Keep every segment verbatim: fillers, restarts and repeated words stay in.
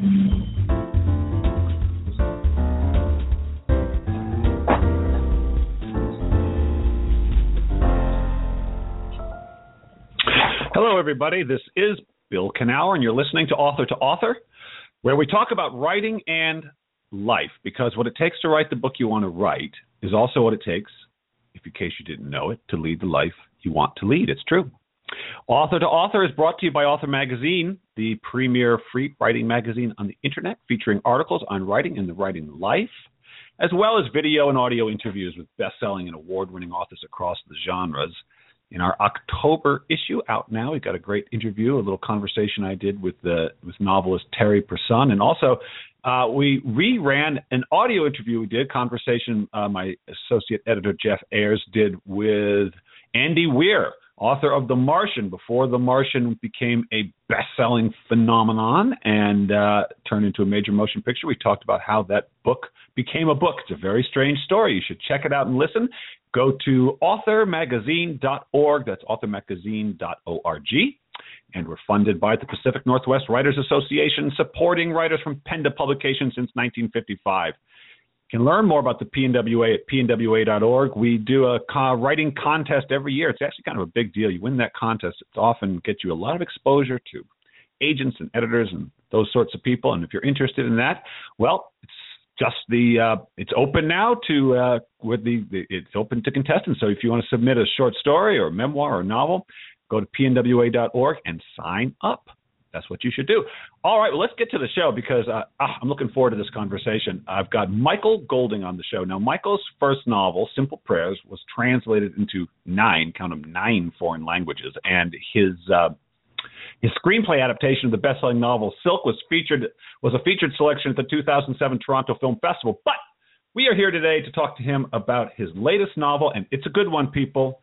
Hello, everybody. This is Bill Kenower, and you're listening to Author to Author, where we talk about writing and life, because what it takes to write the book you want to write is also what it takes, if in case you didn't know it, to lead the life you want to lead. It's true. Author to Author is brought to you by Author Magazine, the premier free writing magazine on the internet, featuring articles on writing and the writing life, as well as video and audio interviews with best-selling and award-winning authors across the genres. In our October issue, out now, we got a great interview, a little conversation I did with the with novelist Terry Person, and also uh, we reran an audio interview we did, conversation uh, my associate editor Jeff Ayers did with Andy Weir, author of The Martian, before The Martian became a best-selling phenomenon and uh, turned into a major motion picture. We talked about how that book became a book. It's a very strange story. You should check it out and listen. Go to author magazine dot org. That's author magazine dot org. And we're funded by the Pacific Northwest Writers Association, supporting writers from Penda Publications since nineteen fifty-five. You can learn more about the P N W A at P N W A dot org. We do a co- writing contest every year. It's actually kind of a big deal. You win that contest, it often gets you a lot of exposure to agents and editors and those sorts of people. And if you're interested in that, well, it's just the uh, it's open now to uh, with the, the it's open to contestants. So if you want to submit a short story or a memoir or a novel, go to P N W A dot org and sign up. That's what you should do. All right, well, let's get to the show because uh, I'm looking forward to this conversation. I've got Michael Golding on the show. Now, Michael's first novel, Simple Prayers, was translated into nine, count them, nine foreign languages, and his uh, his screenplay adaptation of the best-selling novel Silk was featured was a featured selection at the two thousand seven Toronto Film Festival. But we are here today to talk to him about his latest novel, and it's a good one, people.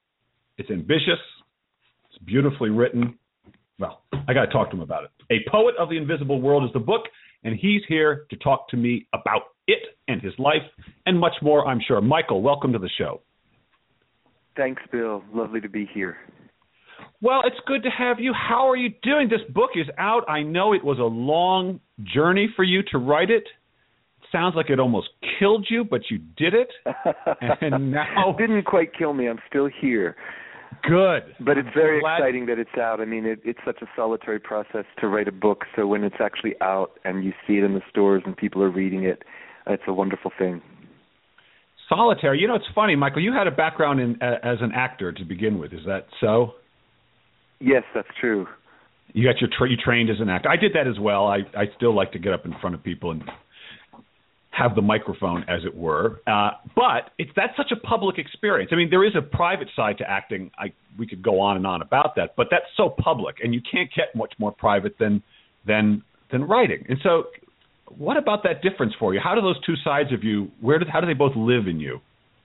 It's ambitious. It's beautifully written. Well, I got to talk to him about it. A Poet of the Invisible World is the book, and he's here to talk to me about it and his life and much more, I'm sure. Michael, welcome to the show. Thanks, Bill. Lovely to be here. Well, it's good to have you. How are you doing? This book is out. I know it was a long journey for you to write it. It sounds like it almost killed you, but you did it. And now it didn't quite kill me. I'm still here. Good. But it's very exciting that it's out. I mean, it, it's such a solitary process to write a book, so when it's actually out and you see it in the stores and people are reading it, it's a wonderful thing. Solitary. You know, it's funny, Michael, you had a background in uh, as an actor to begin with. Is that so? Yes, that's true. You got your tra- you trained as an actor. I did that as well. I, I still like to get up in front of people and have the microphone, as it were. Uh, but it's that's such a public experience. I mean, there is a private side to acting. I we could go on and on about that, but that's so public, and you can't get much more private than than than writing. And so, what about that difference for you? How do those two sides of you? Where do how do they both live in you?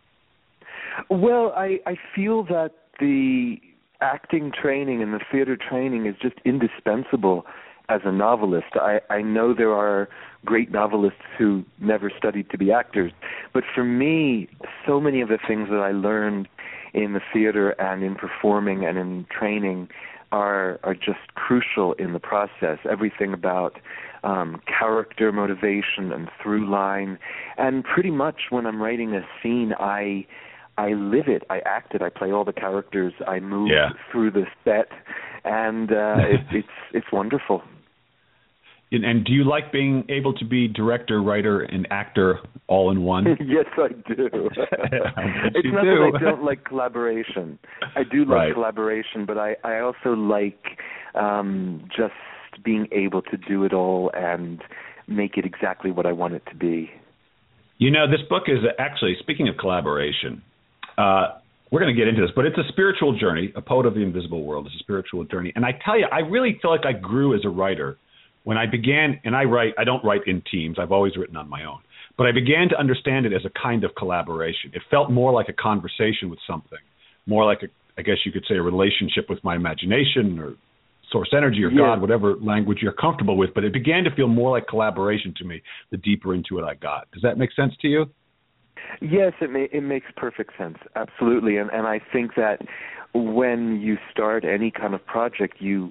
Well, I I feel that the acting training and the theater training is just indispensable as a novelist. I, I know there are great novelists who never studied to be actors, but for me, so many of the things that I learned in the theater and in performing and in training are are just crucial in the process. Everything about um, character motivation and through line, and pretty much when I'm writing a scene, I I live it, I act it, I play all the characters, I move yeah. through the set, and uh, it, it's it's wonderful. And, and do you like being able to be director, writer, and actor all in one? Yes, I do. It's not do. that I don't like collaboration. I do like right. collaboration, but I, I also like um, just being able to do it all and make it exactly what I want it to be. You know, this book is actually, speaking of collaboration, uh, we're going to get into this, but it's a spiritual journey. A Poet of the Invisible World is a spiritual journey. And I tell you, I really feel like I grew as a writer when I began, and I write, I don't write in teams. I've always written on my own. But I began to understand it as a kind of collaboration. It felt more like a conversation with something, more like, a, I guess you could say, a relationship with my imagination or source energy or yeah. God, whatever language you're comfortable with. But it began to feel more like collaboration to me the deeper into it I got. Does that make sense to you? Yes, it may, it makes perfect sense, absolutely. And and I think that when you start any kind of project, you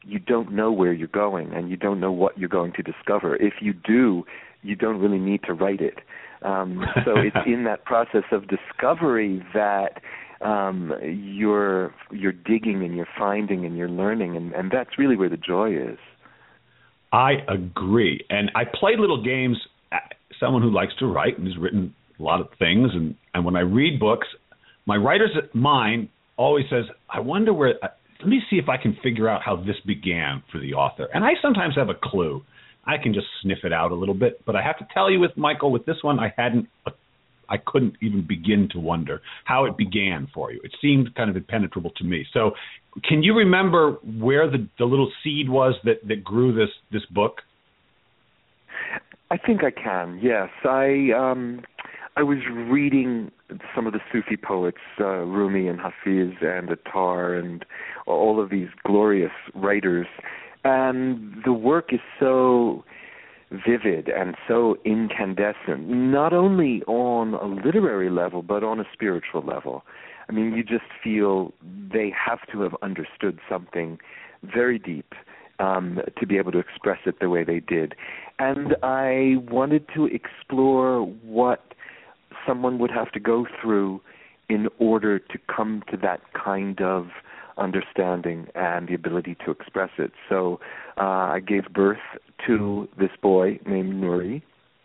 you don't know where you're going and you don't know what you're going to discover. If you do, you don't really need to write it. Um, so it's in that process of discovery that um, you're you're digging and you're finding and you're learning, and, and that's really where the joy is. I agree. And I play little games. Someone who likes to write and has written a lot of things, and, and when I read books, my writer's mind always says, I wonder where, let me see if I can figure out how this began for the author. And I sometimes have a clue. I can just sniff it out a little bit, but I have to tell you with Michael, with this one, I hadn't, I couldn't even begin to wonder how it began for you. It seemed kind of impenetrable to me. So can you remember where the, the little seed was that, that grew this, this book? I think I can, yes. I um, I was reading some of the Sufi poets, uh, Rumi and Hafiz and Attar and all of these glorious writers, and the work is so vivid and so incandescent, not only on a literary level, but on a spiritual level. I mean, you just feel they have to have understood something very deep um, to be able to express it the way they did. And I wanted to explore what someone would have to go through in order to come to that kind of understanding and the ability to express it. So uh, I gave birth to this boy named Nuri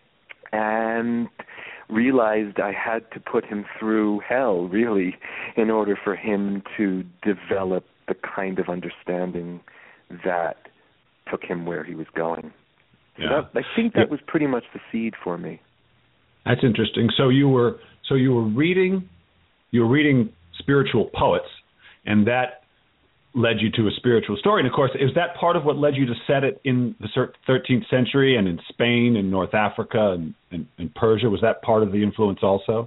and realized I had to put him through hell, really, in order for him to develop the kind of understanding that took him where he was going. So Yeah. that, I think that was pretty much the seed for me. That's interesting. So you were so you were reading you were reading spiritual poets, and that led you to a spiritual story. And of course, is that part of what led you to set it in the thirteenth century and in Spain and North Africa and, and, and Persia? Was that part of the influence also?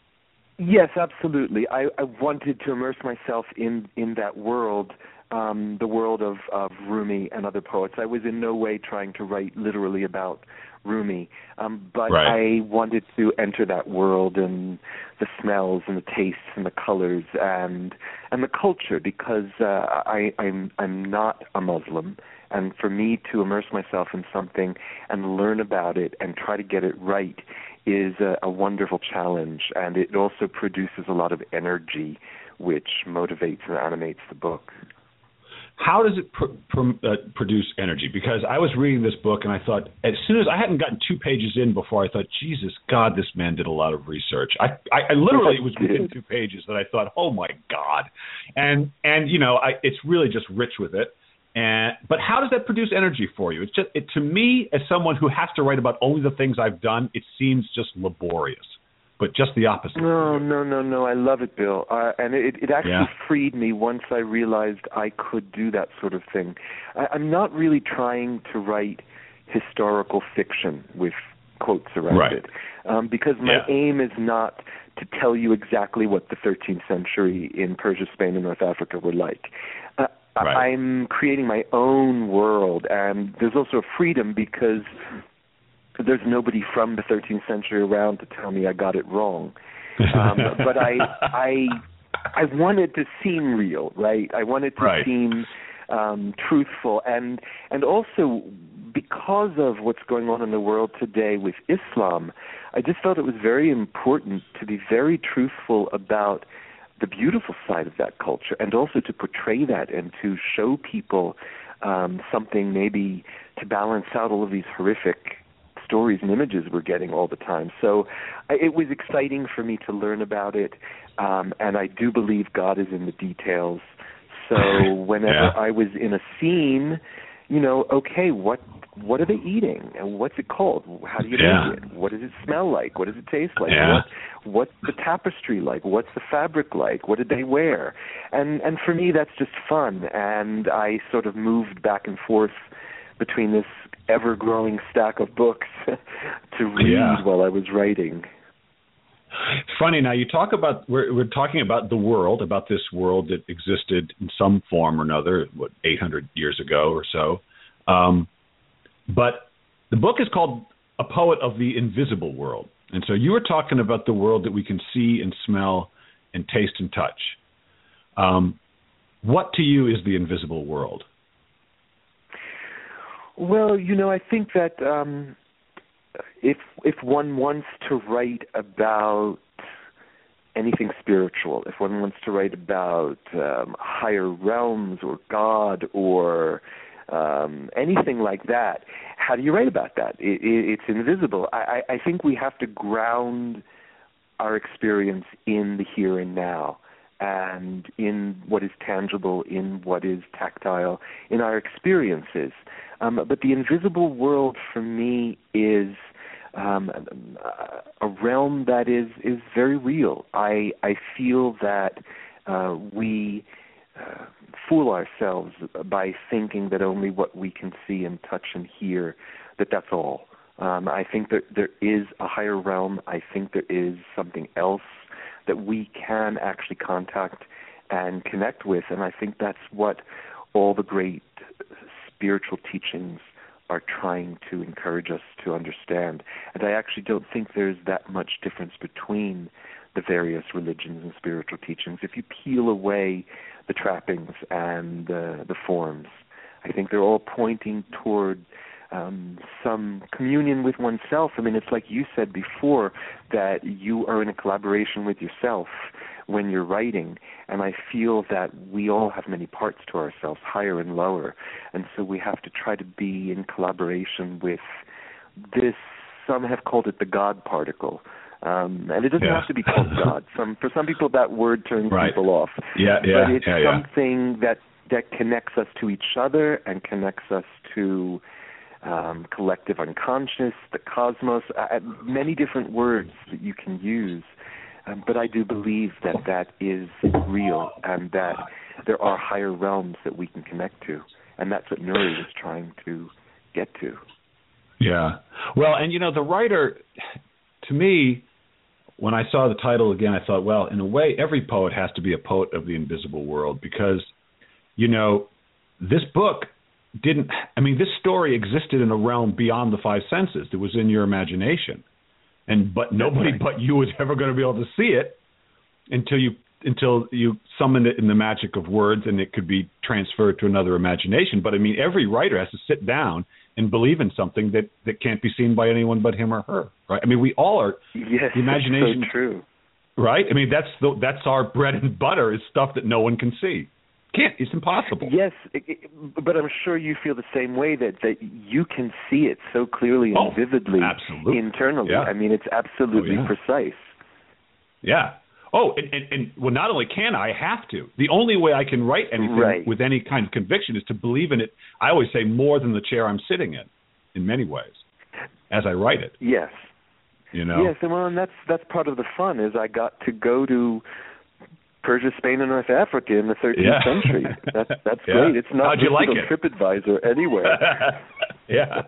Yes, absolutely. I, I wanted to immerse myself in, in that world, um, the world of, of Rumi and other poets. I was in no way trying to write literally about Rumi, um, but right. I wanted to enter that world and the smells and the tastes and the colors and and the culture, because uh, I, I'm I'm not a Muslim, and for me to immerse myself in something and learn about it and try to get it right is a, a wonderful challenge, and it also produces a lot of energy, which motivates and animates the book. How does it pr- pr- uh, produce energy? Because I was reading this book and I thought, as soon as I hadn't gotten two pages in before, I thought, Jesus, God, this man did a lot of research. I, I, I literally was within two pages that I thought, oh my God, and and you know, I, it's really just rich with it. And but how does that produce energy for you? It's just it, to me, as someone who has to write about only the things I've done, it seems just laborious. But just the opposite. No, no, no, no. I love it, Bill. Uh, and it, it actually yeah. freed me once I realized I could do that sort of thing. I, I'm not really trying to write historical fiction with quotes around right. it, um, because my yeah. aim is not to tell you exactly what the thirteenth century in Persia, Spain, and North Africa were like. Uh, right. I'm creating my own world, and there's also a freedom because there's nobody from the thirteenth century around to tell me I got it wrong. Um, but I, I, I wanted to seem real, right? I wanted to right. seem um, truthful, and and also because of what's going on in the world today with Islam, I just felt it was very important to be very truthful about the beautiful side of that culture, and also to portray that and to show people um, something maybe to balance out all of these horrific stories and images we're getting all the time. So it was exciting for me to learn about it, um, and I do believe God is in the details. So whenever yeah. I was in a scene, you know, okay, what what are they eating? And what's it called? How do you yeah. make it? What does it smell like? What does it taste like? Yeah. What, what's the tapestry like? What's the fabric like? What did they wear? And and for me, that's just fun. And I sort of moved back and forth between this ever-growing stack of books to read yeah. while I was writing. It's funny, now you talk about, we're, we're talking about the world, about this world that existed in some form or another, what, eight hundred years ago or so. Um, but the book is called A Poet of the Invisible World. And so you were talking about the world that we can see and smell and taste and touch. Um, what to you is the invisible world? Well, you know, I think that um, if if one wants to write about anything spiritual, if one wants to write about um, higher realms or God or um, anything like that, how do you write about that? It, it, it's invisible. I, I think we have to ground our experience in the here and now, and in what is tangible, in what is tactile, in our experiences. Um, but the invisible world for me is um, a realm that is, is very real. I, I feel that uh, we uh, fool ourselves by thinking that only what we can see and touch and hear, that that's all. Um, I think that there is a higher realm. I think there is something else that we can actually contact and connect with, and I think that's what all the great spiritual teachings are trying to encourage us to understand. And I actually don't think there's that much difference between the various religions and spiritual teachings. If you peel away the trappings and uh, the forms, I think they're all pointing toward Um, some communion with oneself. I mean, it's like you said before, that you are in a collaboration with yourself when you're writing, and I feel that we all have many parts to ourselves, higher and lower, and so we have to try to be in collaboration with this. Some have called it the God particle, um, and it doesn't yeah. have to be called God. Some, for some people, that word turns right. people off. Yeah, yeah, but it's yeah, yeah. something that that connects us to each other and connects us to Um, collective unconscious, the cosmos, uh, many different words that you can use. Um, but I do believe that that is real and that there are higher realms that we can connect to. And that's what Nuri was trying to get to. Yeah. Well, and, you know, the writer, to me, when I saw the title again, I thought, well, in a way, every poet has to be a poet of the invisible world because, you know, this book didn't, I mean, this story existed in a realm beyond the five senses. It was in your imagination. And, but nobody right. but you was ever going to be able to see it until you, until you summoned it in the magic of words and it could be transferred to another imagination. But I mean, every writer has to sit down and believe in something that, that can't be seen by anyone but him or her. Right. I mean, we all are, yes, the imagination. So true. Right. I mean, that's the, that's our bread and butter is stuff that no one can see. Can't. It's impossible. Yes, it, it, but I'm sure you feel the same way that, that you can see it so clearly and oh, vividly absolutely. internally. Yeah. I mean, it's absolutely oh, yeah. precise. Yeah. Oh, and, and, and well, not only can I, I have to. The only way I can write anything right. with any kind of conviction is to believe in it. I always say more than the chair I'm sitting in, in many ways, as I write it. Yes. You know. Yes, and well, and that's that's part of the fun is I got to go to Persia, Spain, and North Africa in the thirteenth yeah. century. That's that's yeah. great. It's not How'd you like on it? TripAdvisor anywhere. yeah.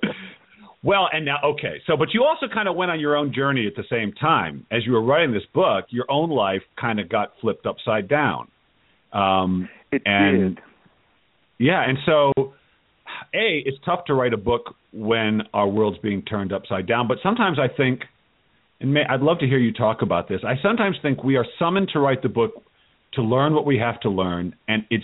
Well, and now, okay, so, but you also kind of went on your own journey at the same time. As you were writing this book, your own life kind of got flipped upside down. Um, it and, did. Yeah, and so, A, it's tough to write a book when our world's being turned upside down, but sometimes I think, and may, I'd love to hear you talk about this, I sometimes think we are summoned to write the book to learn what we have to learn, and it's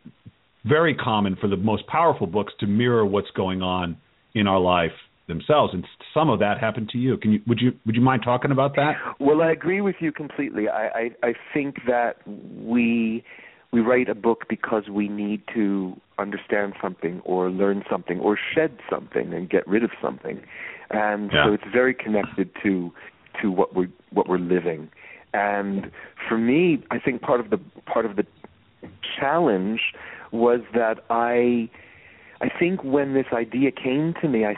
very common for the most powerful books to mirror what's going on in our life themselves, and some of that happened to you. Can you would you would you mind talking about that? Well, I agree with you completely. I, I, I think that we we write a book because we need to understand something or learn something or shed something and get rid of something, and yeah. so it's very connected to to what we what we're living. And for me, I think part of the part of the challenge was that I I think when this idea came to me, I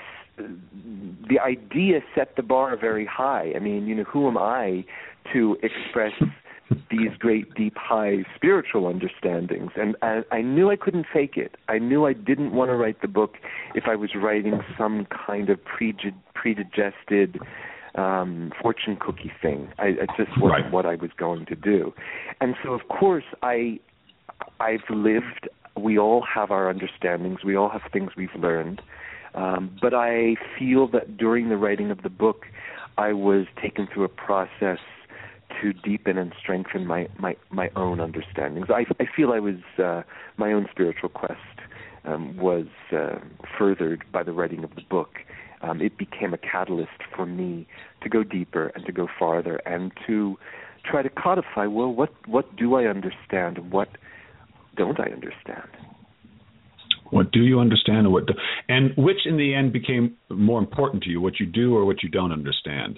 the idea set the bar very high. I mean, you know, who am I to express these great, deep, high spiritual understandings? And I, I knew I couldn't fake it. I knew I didn't want to write the book if I was writing some kind of predigested um, fortune cookie thing. I, it just wasn't right. what I was going to do. And so, of course, I, I've lived. We all have our understandings. We all have things we've learned. Um, but I feel that during the writing of the book, I was taken through a process to deepen and strengthen my, my, my own understandings. I, I feel I was uh, my own spiritual quest, um, was uh, furthered by the writing of the book. Um, it became a catalyst for me to go deeper and to go farther and to try to codify, well, what, what do I understand and what don't I understand? What do you understand and what do, and which in the end became more important to you, what you do or what you don't understand?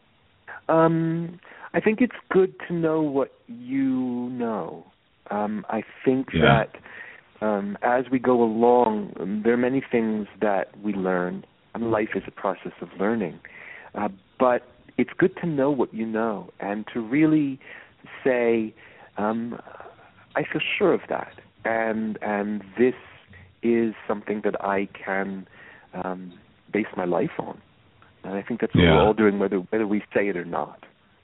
Um, I think it's good to know what you know. Um, I think yeah. that um, as we go along, um, there are many things that we learn. And life is a process of learning. Uh, but it's good to know what you know and to really say, um, I feel sure of that. And and this is something that I can um, base my life on. And I think that's what yeah. we're all doing, whether whether we say it or not.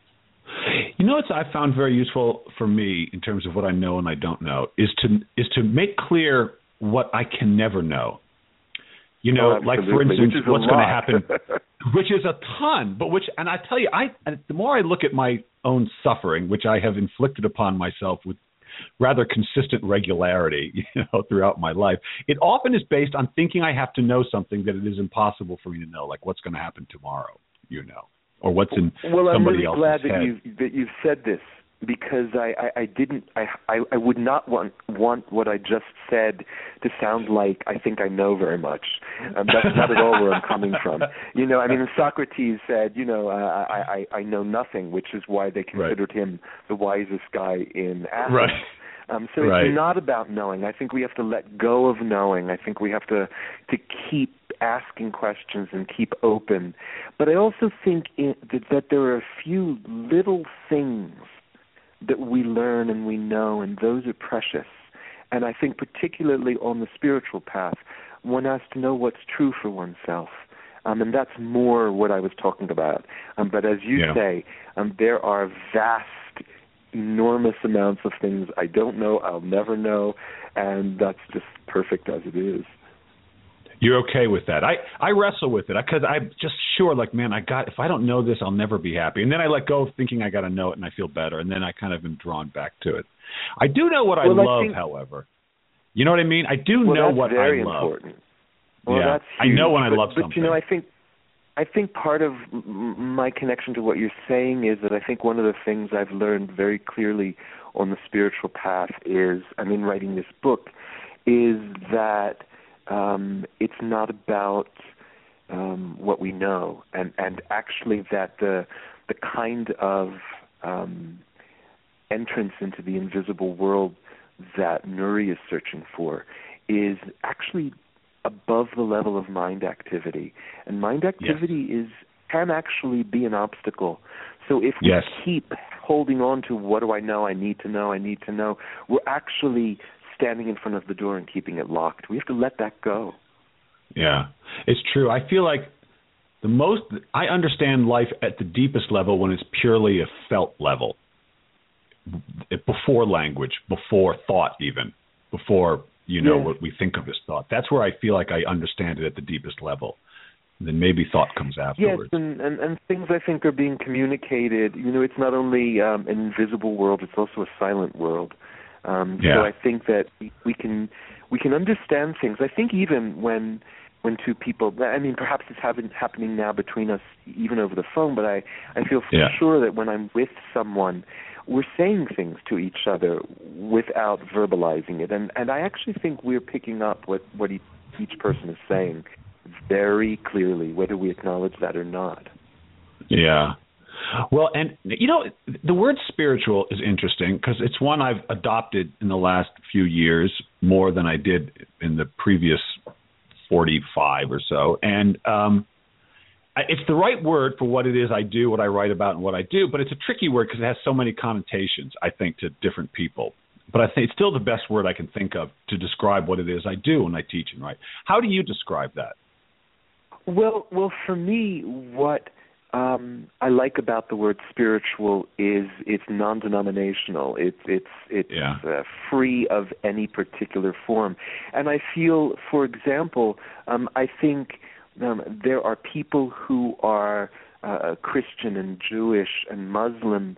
You know what I found very useful for me in terms of what I know and I don't know is to is to make clear what I can never know. You know, oh, like for instance, what's going to happen, which is a ton, but which, and I tell you, I the more I look at my own suffering, which I have inflicted upon myself with rather consistent regularity, you know, throughout my life, it often is based on thinking I have to know something that it is impossible for me to know, like what's going to happen tomorrow, you know, or what's in well, somebody I'm really else's glad that head. you that you've said this, because I, I, I didn't I, I I would not want want what I just said to sound like I think I know very much. Um, that's not at all where I'm coming from. You know, I mean, Socrates said, you know, uh, I, I I know nothing, which is why they considered right. him the wisest guy in Athens. Right. Um, so right. it's not about knowing. I think we have to let go of knowing. I think we have to to keep asking questions and keep open. But I also think it, that, that there are a few little things that we learn and we know, and those are precious. And I think particularly on the spiritual path, one has to know what's true for oneself. Um, and that's more what I was talking about. Um, but as you yeah. say, um, there are vast, enormous amounts of things I don't know, I'll never know, and that's just perfect as it is. You're okay with that. I, I wrestle with it because I'm just sure, like, man, I got, if I don't know this, I'll never be happy. And then I let go of thinking I got to know it and I feel better. And then I kind of am drawn back to it. I do know what I well, love, I think, however. You know what I mean? I do well, know that's what very I love. Important. Well, yeah. that's huge. I know when I but, love but, something. But, you know, I think, I think part of my connection to what you're saying is that I think one of the things I've learned very clearly on the spiritual path is, I mean, writing this book, is that Um, it's not about um, what we know, and, and actually that the the kind of um, entrance into the invisible world that Nuri is searching for is actually above the level of mind activity, and mind activity yes. is can actually be an obstacle. So if we yes. keep holding on to what do I know, I need to know, I need to know, we're actually standing in front of the door and keeping it locked. We have to let that go. Yeah, it's true. I feel like the most, I understand life at the deepest level when it's purely a felt level, before language, before thought even, before, you know, yeah. what we think of as thought. That's where I feel like I understand it at the deepest level. And then maybe thought comes afterwards. Yes, and, and, and things I think are being communicated. You know, it's not only um, an invisible world, it's also a silent world. Um, yeah. So I think that we, we can we can understand things. I think even when when two people, I mean, perhaps it's having, happening now between us even over the phone, but I, I feel for yeah. sure that when I'm with someone, we're saying things to each other without verbalizing it. And, and I actually think we're picking up what, what each, each person is saying very clearly, whether we acknowledge that or not. Yeah. Well, and, you know, the word spiritual is interesting because it's one I've adopted in the last few years more than I did in the previous forty-five or so. And um, it's the right word for what it is I do, what I write about, and what I do, but it's a tricky word because it has so many connotations, I think, to different people. But I think it's still the best word I can think of to describe what it is I do when I teach and write. How do you describe that? Well, well, for me, what um, I like about the word spiritual is it's non-denominational. It's it's it's yeah. uh, free of any particular form. And I feel, for example, um, I think um, there are people who are uh, Christian and Jewish and Muslim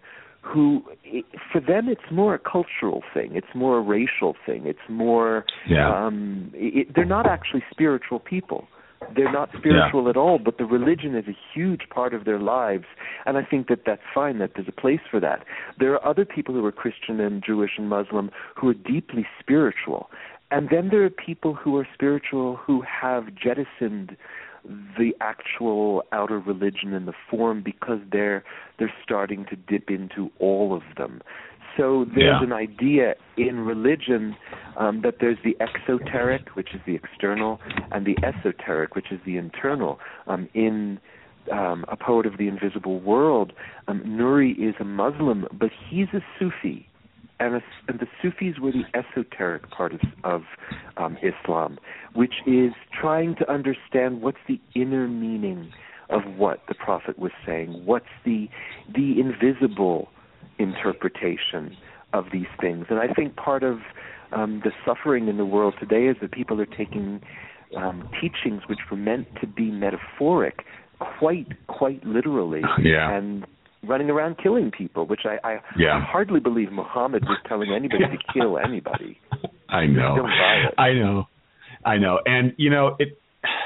who, for them, it's more a cultural thing. It's more a racial thing. It's more, yeah. um, it, they're not actually spiritual people. They're not spiritual yeah. at all, but the religion is a huge part of their lives, and I think that that's fine, that there's a place for that. There are other people who are Christian and Jewish and Muslim who are deeply spiritual, and then there are people who are spiritual who have jettisoned the actual outer religion and the form because they're they're starting to dip into all of them. So there's yeah. an idea in religion um, that there's the exoteric, which is the external, and the esoteric, which is the internal. Um, in um, A Poet of the Invisible World, um, Nuri is a Muslim, but he's a Sufi. And, a, and the Sufis were the esoteric part of, of um, Islam, which is trying to understand what's the inner meaning of what the Prophet was saying, what's the the invisible interpretation of these things. And I think part of um, the suffering in the world today is that people are taking um, teachings which were meant to be metaphoric quite, quite literally, yeah. and running around killing people, which I, I yeah. hardly believe Muhammad was telling anybody to kill anybody. I know. I don't buy it. I know. I know. And, you know, it...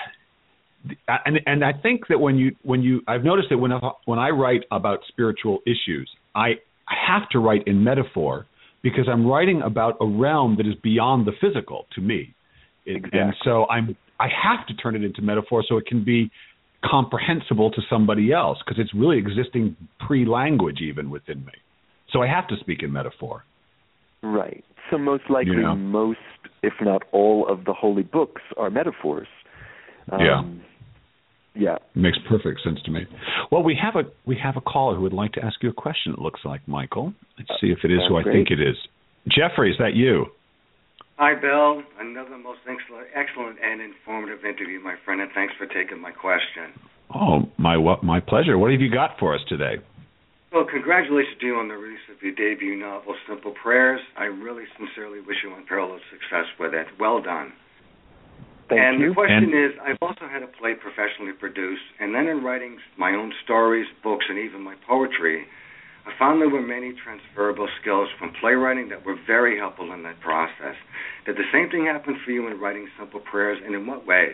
And and I think that when you when you I've noticed that when I, when I write about spiritual issues, I have to write in metaphor because I'm writing about a realm that is beyond the physical to me. It, exactly. And so I'm I have to turn it into metaphor so it can be comprehensible to somebody else because it's really existing pre-language even within me. So I have to speak in metaphor. Right. So most likely you know? most, if not all, of the holy books are metaphors. Um, yeah. Yeah. Makes perfect sense to me. Well, we have a we have a caller who would like to ask you a question, it looks like, Michael. Let's see if it is Sounds who I great. think it is. Jeffrey, is that you? Hi, Bill. Another most excellent, excellent and informative interview, my friend, and thanks for taking my question. Oh, my my pleasure. What have you got for us today? Well, congratulations to you on the release of your debut novel, Simple Prayers. I really sincerely wish you unparalleled success with it. Well done. Thank and you. the question and, is, I've also had a play professionally produced, and then in writing my own stories, books, and even my poetry, I found there were many transferable skills from playwriting that were very helpful in that process. Did the same thing happen for you in writing Simple Prayers, and in what ways?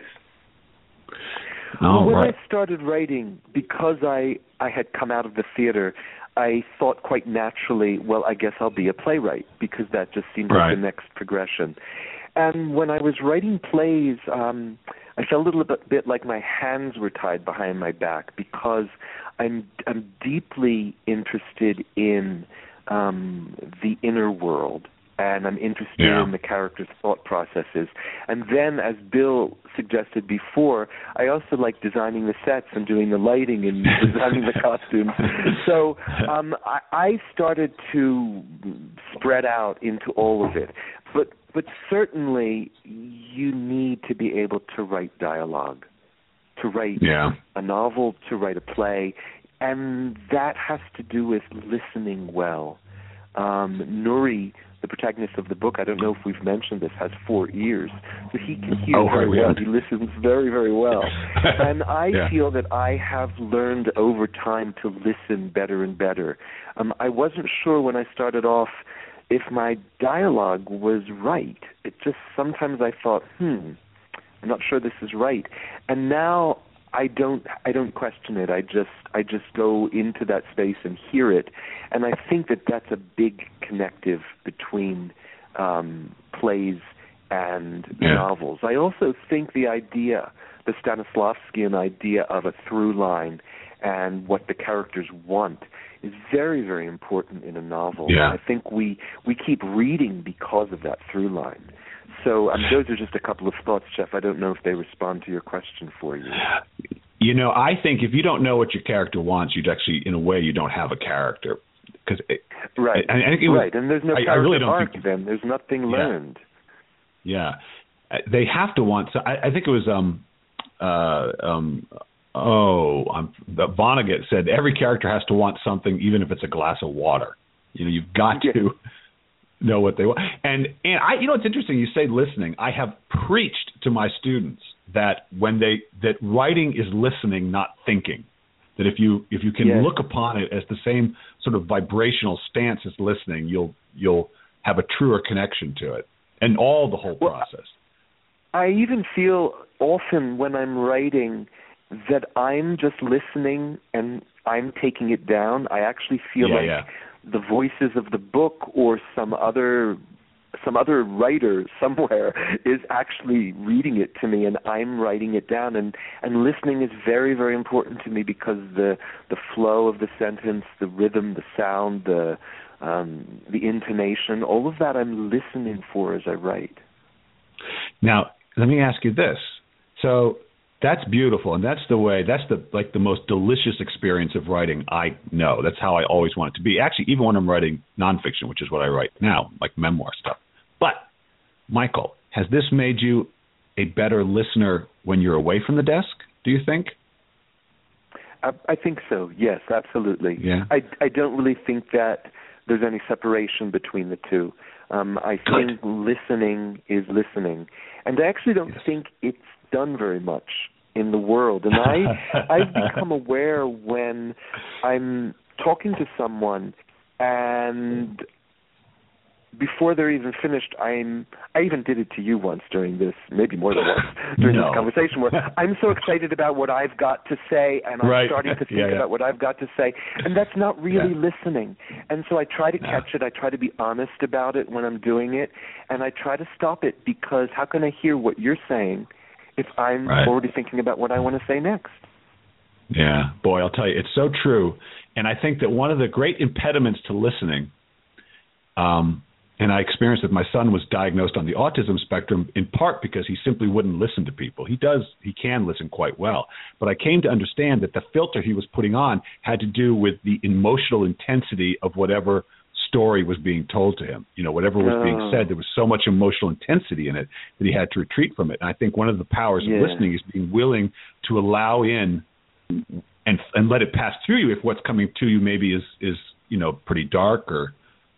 Oh, well, when right. I started writing, because I, I had come out of the theater, I thought quite naturally, well, I guess I'll be a playwright, because that just seemed right. like the next progression. And when I was writing plays, um, I felt a little bit, bit like my hands were tied behind my back because I'm I'm deeply interested in um, the inner world, and I'm interested yeah. in the characters' thought processes. And then, as Bill suggested before, I also like designing the sets and doing the lighting and designing the costumes. So um, I, I started to spread out into all of it. But But certainly, you need to be able to write dialogue, to write yeah. a novel, to write a play, and that has to do with listening well. Um, Nuri, the protagonist of the book, I don't know if we've mentioned this, has four ears, so he can hear oh, very right, well. Yeah. He listens very, very well. And I yeah. feel that I have learned over time to listen better and better. Um, I wasn't sure when I started off if my dialogue was right. It just, sometimes I thought, hmm, I'm not sure this is right. And now I don't I don't question it. I just I just go into that space and hear it. And I think that that's a big connective between um, plays and yeah. novels. I also think the idea, the Stanislavskian idea of a through line and what the characters want is very, very important in a novel. Yeah. I think we we keep reading because of that through line. So um, those are just a couple of thoughts, Jeff. I don't know if they respond to your question for you. You know, I think if you don't know what your character wants, you'd actually, in a way, you don't have a character. Cause it, right, I, I think it was, right, and there's no I, character I really don't arc think, then. There's nothing yeah. learned. Yeah, they have to want. So I, I think it was. Um, uh, um, oh, um, Vonnegut said every character has to want something, even if it's a glass of water. You know, you've got yeah. to know what they want. And and I, you know, it's interesting. You say listening. I have preached to my students that when they that writing is listening, not thinking. That if you if you can yes. look upon it as the same sort of vibrational stance as listening, you'll you'll have a truer connection to it and all the whole well, process. I even feel often when I'm writing that I'm just listening and I'm taking it down. I actually feel yeah, like yeah. the voices of the book or some other some other writer somewhere is actually reading it to me, and I'm writing it down. And, and listening is very, very important to me because the the flow of the sentence, the rhythm, the sound, the um, the intonation, all of that I'm listening for as I write. Now, let me ask you this. So that's beautiful, and that's the way, that's the like the most delicious experience of writing I know. That's how I always want it to be. Actually, even when I'm writing nonfiction, which is what I write now, like memoir stuff. But, Michael, has this made you a better listener when you're away from the desk, do you think? I, I think so, yes, absolutely. Yeah. I, I don't really think that there's any separation between the two. Um, I think Good. listening is listening. And I actually don't yes. think it's done very much in the world. And I, I've become aware when I'm talking to someone and before they're even finished, I'm, I even did it to you once during this, maybe more than once, during no. this conversation, where I'm so excited about what I've got to say, and I'm right. starting to think yeah, yeah. about what I've got to say, and that's not really yeah. listening. And so I try to catch yeah. it, I try to be honest about it when I'm doing it, and I try to stop it, because how can I hear what you're saying if I'm right. already thinking about what I want to say next? Yeah, boy, I'll tell you, it's so true. And I think that one of the great impediments to listening, um, and I experienced that my son was diagnosed on the autism spectrum in part because he simply wouldn't listen to people. He does, he can listen quite well. But I came to understand that the filter he was putting on had to do with the emotional intensity of whatever story was being told to him. You know, whatever was oh. being said, there was so much emotional intensity in it that he had to retreat from it. And I think one of the powers yeah. of listening is being willing to allow in and and let it pass through you if what's coming to you maybe is, is you know, pretty dark or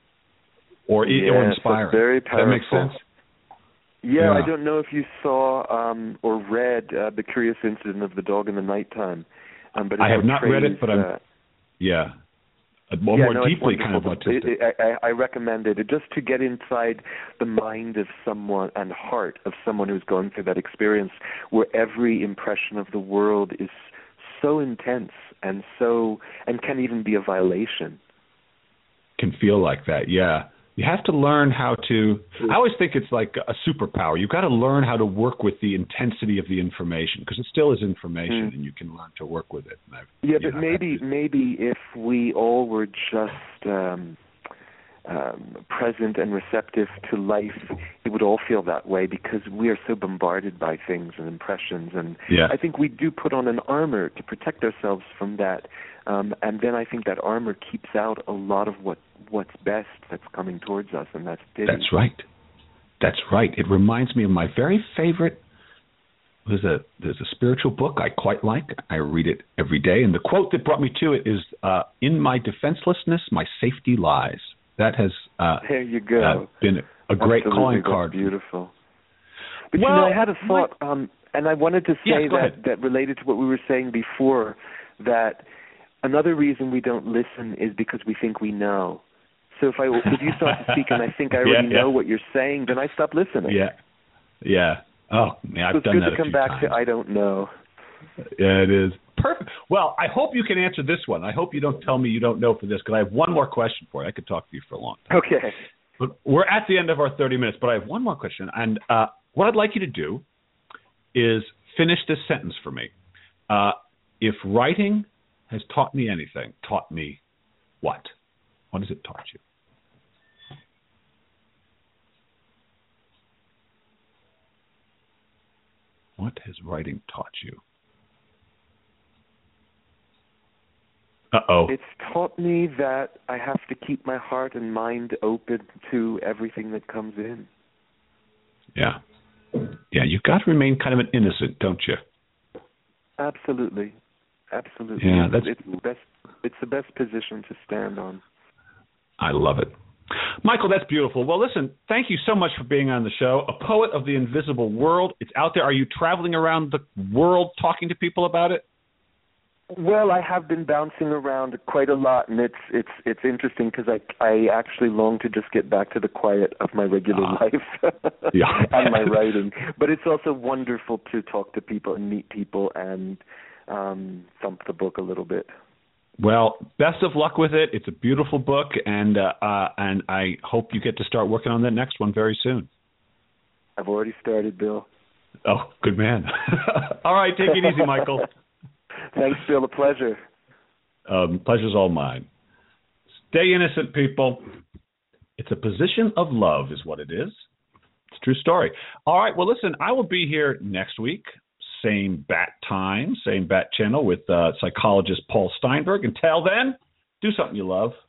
Or, yes, or inspiring. Very powerful. Does that make sense? Yeah, yeah, I don't know if you saw um, or read uh, The Curious Incident of the Dog in the Nighttime. Um, but I have not read it, but I'm, uh, yeah, more, yeah, more no, deeply kind of autistic. It, it, I, I recommend it, just to get inside the mind of someone and heart of someone who's going through that experience, where every impression of the world is so intense and so, and can even be a violation. Can feel like that, yeah. You have to learn how to, I always think it's like a superpower. You've got to learn how to work with the intensity of the information, because it still is information, mm. and you can learn to work with it. And I've, yeah, but know, maybe just, maybe if we all were just um, um, present and receptive to life, it would all feel that way, because we are so bombarded by things and impressions. And yeah. I think we do put on an armor to protect ourselves from that. Um, and then I think that armor keeps out a lot of what what's best that's coming towards us, and that's pity. That's right. That's right. It reminds me of my very favorite, there's a, there's a spiritual book I quite like. I read it every day, and the quote that brought me to it is, uh, "In my defenselessness, my safety lies." That has uh, there you go. uh, been a great Absolutely, calling that's card. Beautiful. But well, you know, I had a thought, my, um, and I wanted to say yes, that, that related to what we were saying before, that another reason we don't listen is because we think we know. So if I if you start to speak and I think I already yeah, yeah. know what you're saying, then I stop listening. Yeah, yeah. Oh, yeah, I've so it's done good that to a come few back times. to I don't know. Yeah, it is. Perfect. Well, I hope you can answer this one. I hope you don't tell me you don't know for this, because I have one more question for you. I could talk to you for a long time. Okay. But we're at the end of our thirty minutes, but I have one more question. And uh, what I'd like you to do is finish this sentence for me. Uh, if writing has taught me anything, taught me what? What has it taught you? What has writing taught you? Uh-oh. It's taught me that I have to keep my heart and mind open to everything that comes in. Yeah. Yeah, you've got to remain kind of an innocent, don't you? Absolutely. Absolutely. Yeah, that's... It's the best, it's the best position to stand on. I love it. Michael, that's beautiful. Well, listen, thank you so much for being on the show. A poet of the invisible world. It's out there. Are you traveling around the world talking to people about it? Well, I have been bouncing around quite a lot, and it's it's it's interesting because I I actually long to just get back to the quiet of my regular uh, life yeah. and my writing. But it's also wonderful to talk to people and meet people and um, thump the book a little bit. Well, best of luck with it. It's a beautiful book, and uh, uh, and I hope you get to start working on that next one very soon. I've already started, Bill. Oh, good man. All right, take it easy, Michael. Thanks, Bill. A pleasure. Um, pleasure's all mine. Stay innocent, people. It's a position of love is what it is. It's a true story. All right, well, listen, I will be here next week. Same bat time, same bat channel with uh, psychologist Paul Steinberg. Until then, do something you love.